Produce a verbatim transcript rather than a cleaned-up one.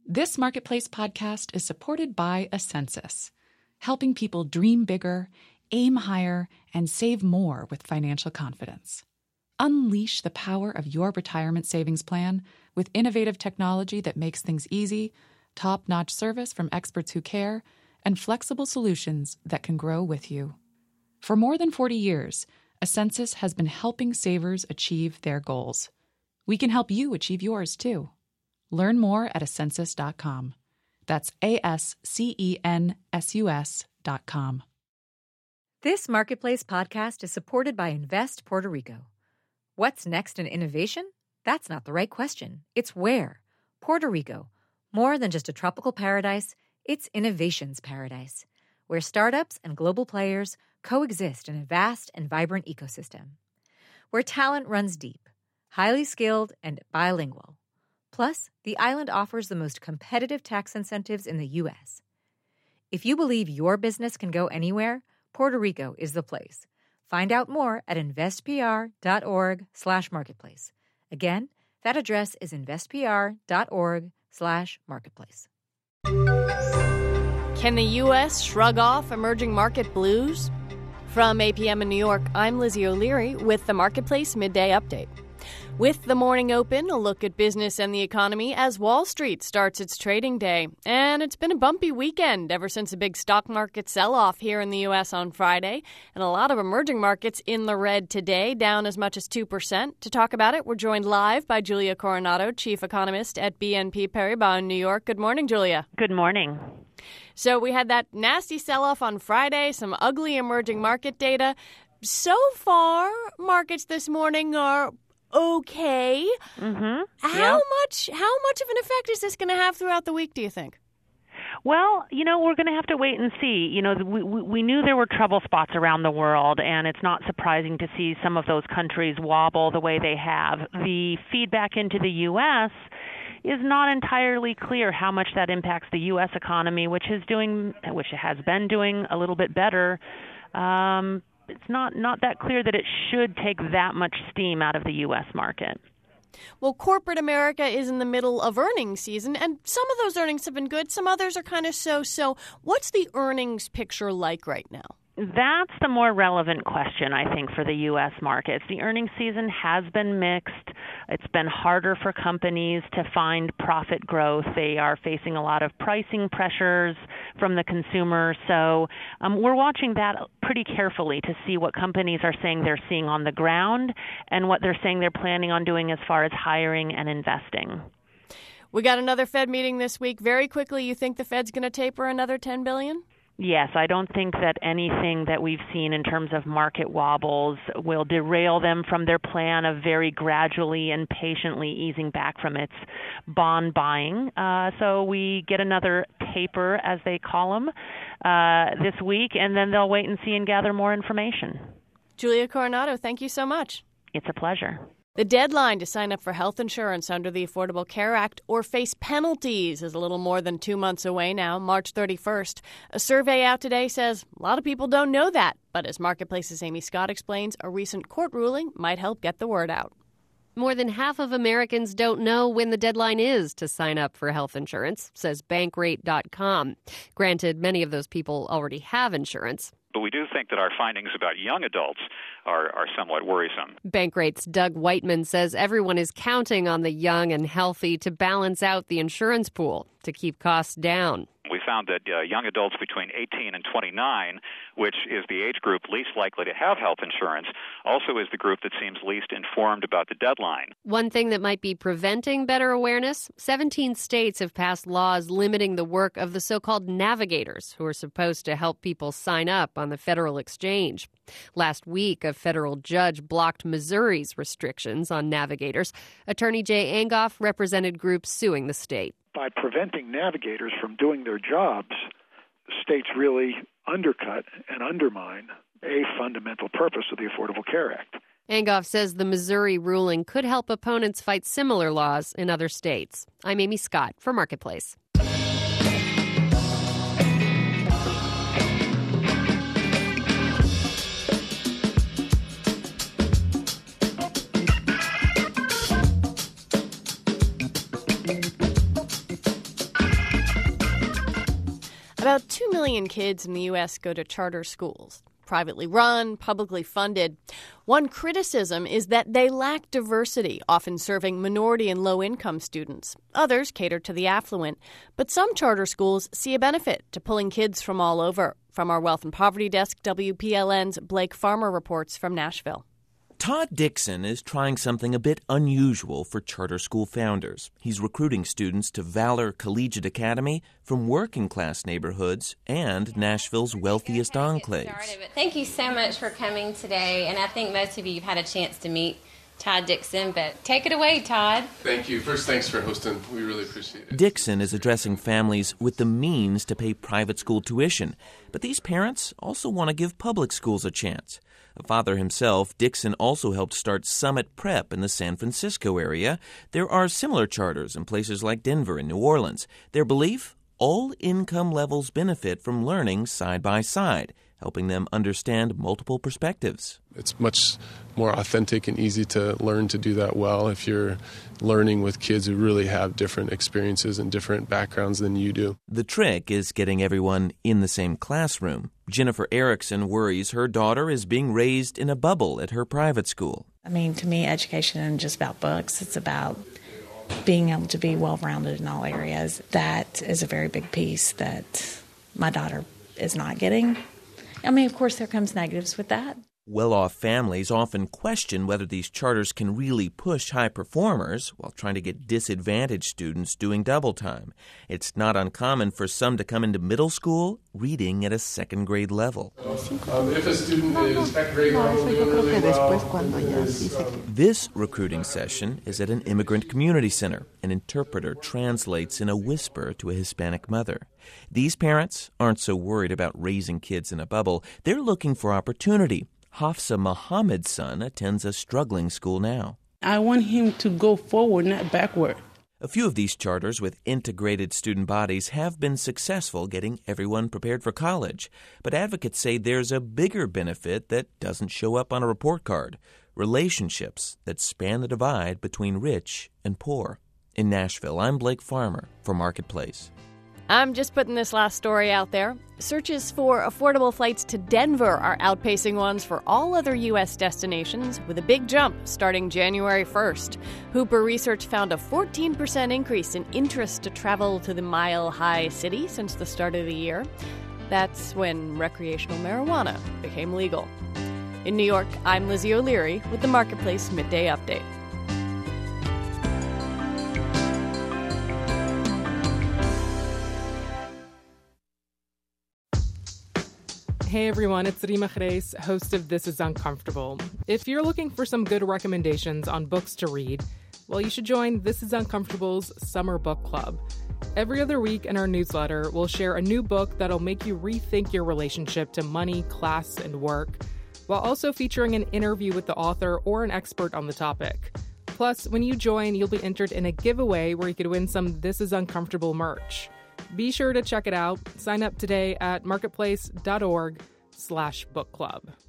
This Marketplace podcast is supported by Ascensus, helping people dream bigger, aim higher, and save more with financial confidence. Unleash the power of your retirement savings plan with innovative technology that makes things easy, top-notch service from experts who care, and flexible solutions that can grow with you. For more than forty years, Ascensus has been helping savers achieve their goals. We can help you achieve yours, too. Learn more at ascensus dot com. That's A S C E N S U S dot com. This Marketplace podcast is supported by Invest Puerto Rico. What's next in innovation? That's not the right question. It's where. Puerto Rico. More than just a tropical paradise, it's innovation's paradise, where startups and global players coexist in a vast and vibrant ecosystem. Where talent runs deep, highly skilled, and bilingual. Plus, the island offers the most competitive tax incentives in the U S. If you believe your business can go anywhere, Puerto Rico is the place. Find out more at investpr.org slash marketplace. Again, that address is investpr.org slash marketplace. Can the U S shrug off emerging market blues? From A P M in New York, I'm Lizzie O'Leary with the Marketplace Midday Update. With the morning open, a look at business and the economy as Wall Street starts its trading day. And it's been a bumpy weekend ever since a big stock market sell-off here in the U S on Friday. And a lot of emerging markets in the red today, down as much as two percent. To talk about it, we're joined live by Julia Coronado, chief economist at B N P Paribas in New York. Good morning, Julia. Good morning. So we had that nasty sell-off on Friday, some ugly emerging market data. So far, markets this morning are okay. Mm-hmm. How yeah. much how much of an effect is this going to have throughout the week, do you think? Well, you know, we're going to have to wait and see. You know, we, we knew there were trouble spots around the world, and it's not surprising to see some of those countries wobble the way they have. The feedback into the U S is not entirely clear how much that impacts the U S economy, which is doing, which has been doing a little bit better. Um, it's not, not that clear that it should take that much steam out of the U S market. Well, corporate America is in the middle of earnings season, and some of those earnings have been good. Some others are kind of so-so. What's the earnings picture like right now? That's the more relevant question, I think, for the U S markets. The earnings season has been mixed. It's been harder for companies to find profit growth. They are facing a lot of pricing pressures from the consumer. So um, we're watching that pretty carefully to see what companies are saying they're seeing on the ground and what they're saying they're planning on doing as far as hiring and investing. We got another Fed meeting this week. Very quickly, you think the Fed's going to taper another ten billion dollars? Yes, I don't think that anything that we've seen in terms of market wobbles will derail them from their plan of very gradually and patiently easing back from its bond buying. Uh, so we get another taper, as they call them, uh, this week, and then they'll wait and see and gather more information. Julia Coronado, thank you so much. It's a pleasure. The deadline to sign up for health insurance under the Affordable Care Act or face penalties is a little more than two months away now, March thirty-first. A survey out today says a lot of people don't know that. But as Marketplace's Amy Scott explains, a recent court ruling might help get the word out. More than half of Americans don't know when the deadline is to sign up for health insurance, says Bankrate dot com. Granted, many of those people already have insurance. But we do think that our findings about young adults are, are somewhat worrisome. Bankrate's Doug Whiteman says everyone is counting on the young and healthy to balance out the insurance pool to keep costs down. We found that uh, young adults between eighteen and twenty-nine, which is the age group least likely to have health insurance, also is the group that seems least informed about the deadline. One thing that might be preventing better awareness, seventeen states have passed laws limiting the work of the so-called navigators, who are supposed to help people sign up on the federal exchange. Last week, a federal judge blocked Missouri's restrictions on navigators. Attorney Jay Angoff represented groups suing the state. By preventing navigators from doing their jobs, states really undercut and undermine a fundamental purpose of the Affordable Care Act. Angoff says the Missouri ruling could help opponents fight similar laws in other states. I'm Amy Scott for Marketplace. About two million kids in the U S go to charter schools, privately run, publicly funded. One criticism is that they lack diversity, often serving minority and low-income students. Others cater to the affluent. But some charter schools see a benefit to pulling kids from all over. From our Wealth and Poverty Desk, W P L N's Blake Farmer reports from Nashville. Todd Dixon is trying something a bit unusual for charter school founders. He's recruiting students to Valor Collegiate Academy from working-class neighborhoods and Nashville's wealthiest enclaves. Thank you so much for coming today, and I think most of you have had a chance to meet Todd Dixon, but take it away, Todd. Thank you. First, thanks for hosting. We really appreciate it. Dixon is addressing families with the means to pay private school tuition, but these parents also want to give public schools a chance. A father himself, Dixon also helped start Summit Prep in the San Francisco area. There are similar charters in places like Denver and New Orleans. Their belief? All income levels benefit from learning side by side, helping them understand multiple perspectives. It's much more authentic and easy to learn to do that well if you're learning with kids who really have different experiences and different backgrounds than you do. The trick is getting everyone in the same classroom. Jennifer Erickson worries her daughter is being raised in a bubble at her private school. I mean, to me, education isn't just about books. It's about being able to be well-rounded in all areas. That is a very big piece that my daughter is not getting. I mean, of course, there comes negatives with that. Well-off families often question whether these charters can really push high performers while trying to get disadvantaged students doing double time. It's not uncommon for some to come into middle school reading at a second grade level. Um, if a student is at grade level doing really well, this recruiting session is at an immigrant community center. An interpreter translates in a whisper to a Hispanic mother. These parents aren't so worried about raising kids in a bubble. They're looking for opportunity. Hafsa Muhammad's son attends a struggling school now. I want him to go forward, not backward. A few of these charters with integrated student bodies have been successful getting everyone prepared for college. But advocates say there's a bigger benefit that doesn't show up on a report card: relationships that span the divide between rich and poor. In Nashville, I'm Blake Farmer for Marketplace. I'm just putting this last story out there. Searches for affordable flights to Denver are outpacing ones for all other U S destinations, with a big jump starting January first. Hooper Research found a fourteen percent increase in interest to travel to the Mile High City since the start of the year. That's when recreational marijuana became legal. In New York, I'm Lizzie O'Leary with the Marketplace Midday Update. Hey everyone, it's Rima Reis, host of This Is Uncomfortable. If you're looking for some good recommendations on books to read, well, you should join This Is Uncomfortable's Summer Book Club. Every other week in our newsletter, we'll share a new book that'll make you rethink your relationship to money, class, and work, while also featuring an interview with the author or an expert on the topic. Plus, when you join, you'll be entered in a giveaway where you could win some This Is Uncomfortable merch. Be sure to check it out. Sign up today at marketplace.org slash book club.